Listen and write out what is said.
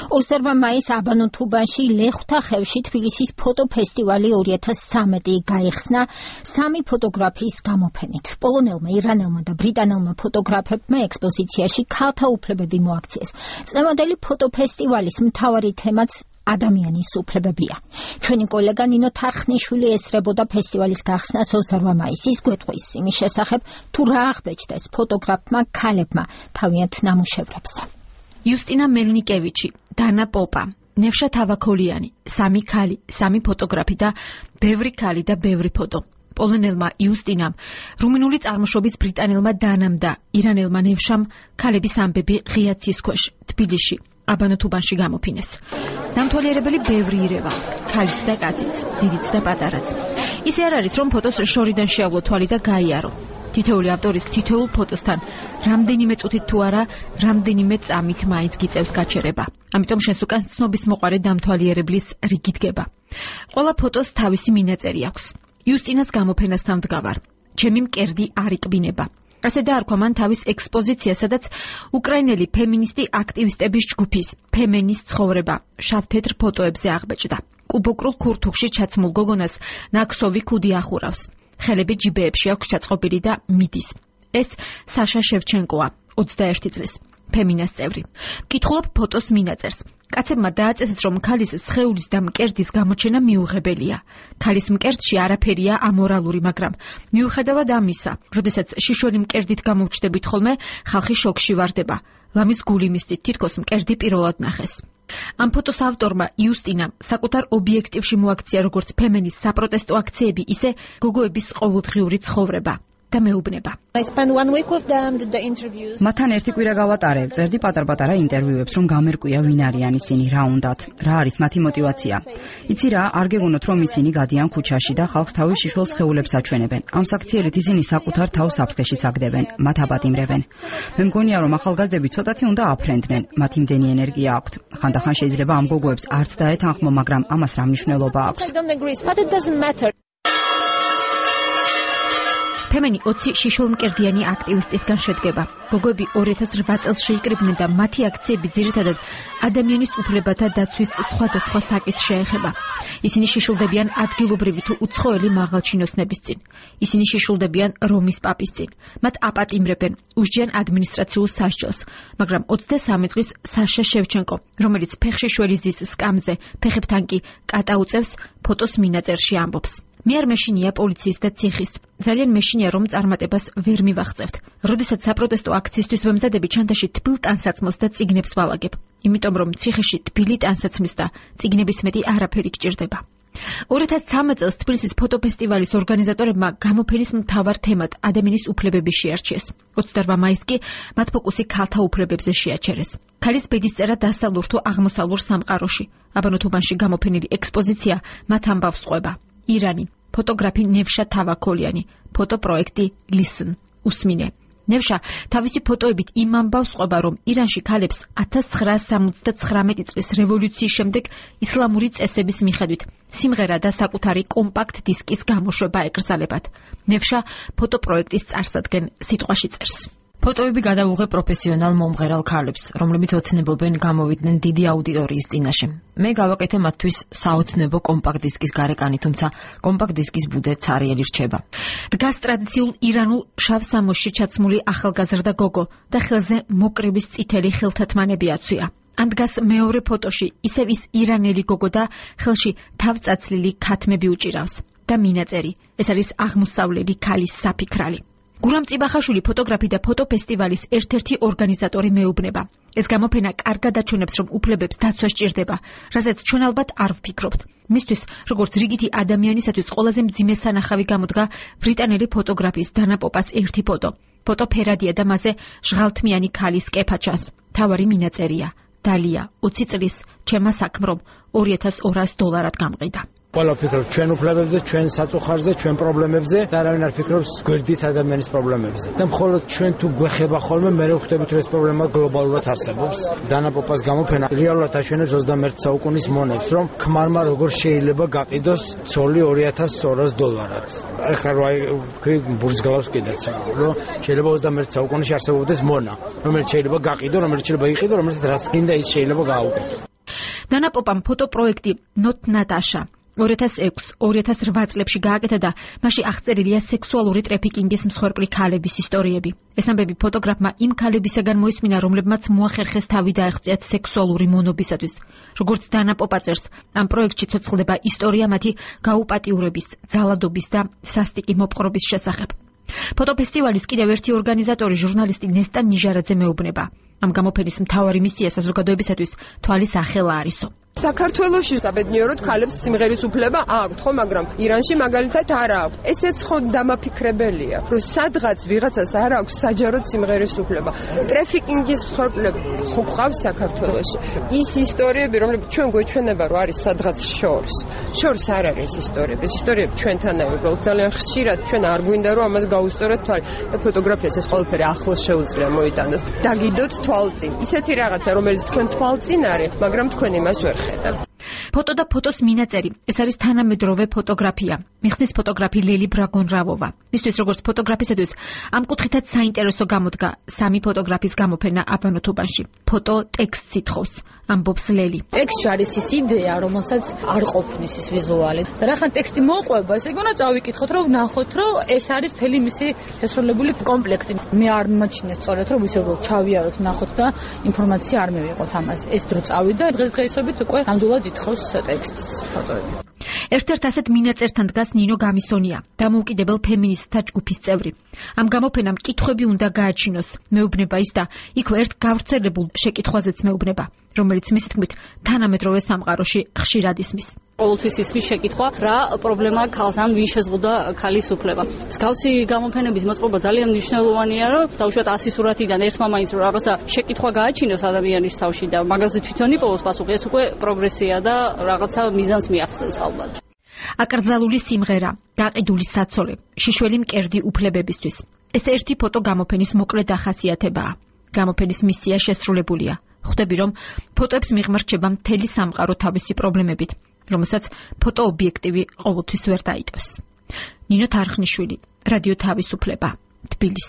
22 მაისს აბანო-თუბანში ლეხთა ხევში თბილისის ფოტოფესტივალი 2013 გაიხსნა 3 ფოტოგრაფიის გამოფენით. პოლონელმა, ირანელმა და ბრიტანელმა ფოტოგრაფებმა ექსპოზიციაში ქალთა უფლებები მოაქციეს. წინამორბედი ფოტოფესტივალის მთავარი თემაც ადამიანის უფლებებია. ჩვენი კოლეგა ნინო თარხნიშვილი ესწრებოდა ფესტივალის გახსნას 28 მაისის გვეტყვის იმის შესახებ, თუ რა აღბეჭდეს ფოტოგრაფმა ქალებმა თავიანთ ნამუშევრებზე. იუსტინა მელნიკევიჩი, დანა პოპა, ნევშა თავაქოლიანი, 3 ქალი, 3 ფოტოგრაფი და ბევრი ქალი და ბევრი ფოტო. პოლონელმა იუსტინამ, რუმინული წარმოშობის ბრიტანელმა დანამ და ირანელმა ნევშამ ქალების ამბები ღია ცის ქვეშ, თბილისში, აბანო-თუბანში გამოფინეს. დამთვალიერებელი ბევრი ირევა, ქალიც და კაციც, დიდიც და პატარაც. ისე არ არის, რომ ფოტოს შორიდან შეავლო თვალი და გაიარო. თითოეული ავტორის თითოეულ ფოტოსთან რამდენიმე წუთით თუ არა, რამდენიმე წამით მაინც გიწევს გაჩერება. ამიტომ შენს უკან ცნობის მოყარე დამთვალიერებლის რიგი დგება. ყველა ფოტოს თავისი მინაწერი აქვს. იუსტინას გამოფენასთან ვდგავარ. ჩემი მკერდი არ იყბინება. ასე დაარქვა მან თავის ექსპოზიცია, სადაც უკრაინელი ფემინისტი აქტივისტების ჯგუფის ფემენის ცხოვრება შავ-თეთრ ფოტოებზე აღბეჭდა. კუბოკრულ ქურთუხში ჩაცმულ გოგონას ნაქსოვი ქუდი ახურავს. ხელები ჯიბეებში აქვს ჩაწყობილი და მიდის. ეს საშა შევჩენკოა, 21 წლის, ფემინას წევრი. ვკითხულობ ფოტოს მინაწერს. კაცებმა დააწესეს, რომ ქალის სხეულის და მკერდის გამოჩენა მიუღებელია. ქალის მკერდში არაფერია ამორალური, მაგრამ მიუხედავად ამისა, როდესაც შიშველი მკერდით გამოვჩნდებით ხოლმე, ხალხი შოკში ვარდება. ლამის გული მისდით, თითქოს მკერდი პირველად ნახეს. ამ ფოტოს ავტორმა იუსტინამ საკუთარ ობიექტივში მოაქცია როგორც ფემენის საპროტესტო აქციები, ისე გოგოების ყოველდღიური ცხოვრება და მეუბნება. მათთან ერთი კვირა გავატარებ, წერდი პატარ-პატარა ინტერვიუებს, რომ გამერკვია ვინ არიან ისინი, რა უნდათ, რა არის მათი мотиваცია. იცი რა, არ გეგონოთ, რომ ისინი გადიან ქუჩაში და ხალხს თავის შიშველ სხეულებს აჩვენებენ. ამ საქციელით ისინი საკუთარ თავს საფრთხეშიც აგდებენ, მათ აპატიმრებენ. მე მგონია, რომ ახალგაზრდები ცოტათი უნდა აფრენდნენ, მათ იმდენი ენერგია აქვთ. ხანდახან შეიძლება ამ გოგოებს არც დაეთანხმო, მაგრამ ამას რა მნიშვნელობა აქვს? ფემენი 20 შიშველმკერდიანი აქტივისტისგან შედგება. გოგოები 2008 წელს შეიკრიბნენ და მათი აქციები ძირითადად ადამიანის უფლებათა დაცვის სხვადასხვა საკითხს შეეხება. ისინი შიშულდებიან ადგილობრივი თუ უცხოელი მაღალჩინოსნების წინ. ისინი შიშულდებიან რომის პაპის წინ. მათ აპატიმრებენ, უსჯიან ადმინისტრაციულ სასჯელს. მაგრამ 23 წლის საშა შევჩენკო, რომელიც ფეხშიშველი ზის სკამზე, ფეხებთან კი კატა უწევს, ფოტოს მინაწერში ამბობს. მე არ მეშინია პოლიციის და ციხის. ძალიან მეშინია, რომ წარმატებას ვერ მივაღწევთ. როდესაც საპროტესტო აქციისთვის ვემზადები, ჩანთაში თბილ ტანსაცმელს და წიგნებს ვალაგებ. იმიტომ რომ ციხეში თბილი ტანსაცმლის და წიგნების მეტი არაფერი გჭირდება. 2013 წელს თბილისის ფოტოფესტივალის ორგანიზატორებმა გამოფენის მთავარ თემად ადამიანის უფლებები შეარჩიეს. 28 მაისს კი მათ ფოკუსი ქალთა უფლებებზე შეაჩერეს. ქალის ბედისწერა დასავლურ თუ აღმოსავლურ სამყაროში. აბანო-თუბანში გამოფენილი ექსპოზიცია მათ ამბავს ყვება. ირანი, ფოტოგრაფი ნევშა თავაქოლიანი, ფოტოპროექტი Listen, უსმინე. ნევშა თავისი ფოტოებით იმ ამბავს ყვება, რომ ირანში ქალებს 1979 წლის რევოლუციის შემდეგ ისლამური წესების მიხედვით სიმღერა და საკუთარი კომპაქტ დისკის გამოშვება ეკრძალებათ. ნევშა ფოტოპროექტის წარსადგენ სიტყვაში წერს. ფოტოები გადაუღე პროფესიონალ მომღერალ ქალებს, რომლებიც ოცნებობენ გამოვიდნენ დიდი აუდიტორიის წინაშე. მე გავაკეთე მათთვის საოცნებო კომპაქტ დისკის გარეკანი, თუმცა კომპაქტ დისკის ბუდე ცარიელი რჩება. დგას ტრადიციულ ირანულ შავ სამოსში ჩაცმული ახალგაზრდა გოგო და ხელზე მოკრიბის წითელი ხელთათმანები აცვია. ან დგას მეორე ფოტოში ისევ ის ირანელი გოგო და ხელში თავწაცლილი ქათმები უჭირავს და მინაწერი. ეს არის აღმოსავლელი ქალის საფიქრალი. გურამ წიბახაშვილი ფოტოგრაფი და ფოტოფესტივალის ერთ-ერთი ორგანიზატორი მეუბნება. ეს გამოფენა კარგად აჩვენებს, რომ უფლებებს დაცვა სჭირდება, რასაც ჩვენ ალბათ არ ვფიქრობთ. მისთვის, როგორც რიგითი ადამიანისათვის ყველაზე მძიმე სანახავი გამოდგა ბრიტანელი ფოტოგრაფის დანა პოპას ერთი ფოტო. ფოტო ფერადია და მასზე ჟღალთმიანი ქალის კეფა ჩანს. თავარი მინაწერია. დალია, 20 წლის, ჩემმა საქმრომ $2200 გამყიდა. ყველა ფიქრობ ჩვენ უფლებებზე, ჩვენ საწუხარზე, ჩვენ პრობლემებზე და არავინ არ ფიქრობს გვერდით ადამიანის პრობლემებზე. და მხოლოდ ჩვენ თუ გვეხება ხოლმე, მე ვხვდებით, რომ ეს პრობლემა გლობალურად არსებობს. დანა პოპას გამოფენა რეალურად აჩვენებს 21 საუკუნის მონებს, რომ ქმარმა როგორ შეიძლება გაყიდოს ცოლი $2200. ეხლა რა ბურჯგალავს კიდეც, რომ შეიძლება 21 საუკუნეში არსებობდეს მონა, რომელიც შეიძლება გაყიდო, რომელიც შეიძლება იყიდო, რომელიც რაც გინდა ის შეიძლება გააუკეთო. დანა პოპამ ფოტოპროექტი Not Natasha 2006-2008 წლებში გააკეთა და მასში აღწერილია სექსუალური ტრეფიკინგის მსხვერპლი ქალების ისტორიები. ეს ამბები ფოტოგრაფმა იმ ქალებისაგან მოისმინა, რომლებმაც მოახერხეს თავი დაეღწიათ სექსუალური მონობისათვის. როგორც დანა პოპა წერს, ამ პროექტში ცოცხლდება ისტორია მათი გაუპატიურების, ძალადობის და სასტიკი მოპყრობის შესახებ. ფოტოფესტივალის კიდევ ერთი ორგანიზატორი ჟურნალისტი ნესტა ნიჟარაძე მეუბნება. ამ გამოფენის მთავარი მისია საზოგადოებისათვის თვალის ახელა არისო. საქართველოში საბედნიეროდ ქალებს სიმღერის უფლება აქვთ, ხო, მაგრამ ირანში მაგალითად არ აქვს. ესეც ხო დამაფიქრებელია, რომ სადღაც ვიღაცას არ აქვს საჯაროდ სიმღერის უფლება. ტრეფიკინგის მსხვერპლები ხო გვყავს საქართველოში. ის ისტორიები, რომლებიც ჩვენ გვეჩვენება, რომ არის სადღაც შორს არ არის ისტორიები. ეს ისტორიები ჩვენთან არის, უბრალოდ ძალიან ხშირად ჩვენ არ გვინდა რომ ამას გაუსწოროთ თვალი და ფოტოგრაფიას ეს ყველაფერი ახლოს შეუძლია მოიტანოს. დაგიდოთ თვალწინ. ისეთი რაღაცა, რომელიც თქვენ თვალწინ არის, მაგრამ თქვენ იმას ვერ ხედავთ. ფოტო და ფოტოს მინაწერი. ეს არის თანამედროვე ფოტოგრაფია. მიხსნის ფოტოგრაფი ლელი ბრაგონრავოვა. მისთვის როგორც ფოტოგრაფისათვის ამ კუთხითაც საინტერესო გამოდგა სამი ფოტოგრაფის გამოფენა აბანოთუბანში. ფოტო ტექსტს ითხოვს, ამბობს ლელი. ტექსტში არის ის იდეა, რომელსაც არ ყოფნის ის ვიზუალი. და რახან ტექსტი მოყვება, ესე იგი უნდა წავიკითხოთ, რომ ვნახოთ, რომ ეს არის მთელი მისი შესრულებული კომპლექტი. მე არ მიმაჩნია სწორედ, რომ ისე რომ ჩავიაროთ, ვნახოთ და ინფორმაცია არ მივიღოთ ამაზე. ეს დრო წავიდა, დღესდღეობით უკვე ნამდვილად ითხოვს ტექსტს ფოტოები. ერთ-ერთ ასეთ მინაწერთან დგას ნინო გამისონია, დამოუკიდებელ ფემინისტთა ჯგუფის წევრი. ამ გამოფენამ კითხვები უნდა გააჩინოს, მეუბნება ის და იქვე ერთ გავრცელებულ შეკითხვაზეც მეუბნება, რომელიც მისი თქმით თანამედროვე სამყაროში ხშირად ისმის. ყოველთვის ისმის შეკითხვა, რა პრობლემა ქალს ან ვინ შეზღუდა ქალის უფლება. მსგავსი გამოფენების მოწყობა ძალიან მნიშვნელოვანია, რომ დაუშვათ 100 სურათიდან ერთმა მაინც რომ რაღაცა შეკითხვა გააჩინოს ადამიანის თავში და მაგაზე თვითონ იპოვოს პასუხი, ეს უკვე პროგრესია და რაღაცა მიზანს მიაღწევს ალბათ. აკრძალული სიმღერა, გაყიდული საცოლე, შიშველი მკერდი უფლებებისთვის. ეს ერთი ფოტო გამოფენის მოკლე დახასიათებაა. გამოფენის მისია შესრულებულია. ხვდები, რომ ფოტოებს მიღმარჩება მთელი სამყარო თავისი პრობლემებით, რომელსაც ფოტო ობიექტივი ყოველთვის ვერ დაიტევს. ნინო თარხნიშვილი, რადიო თავისუფლება, თბილისი.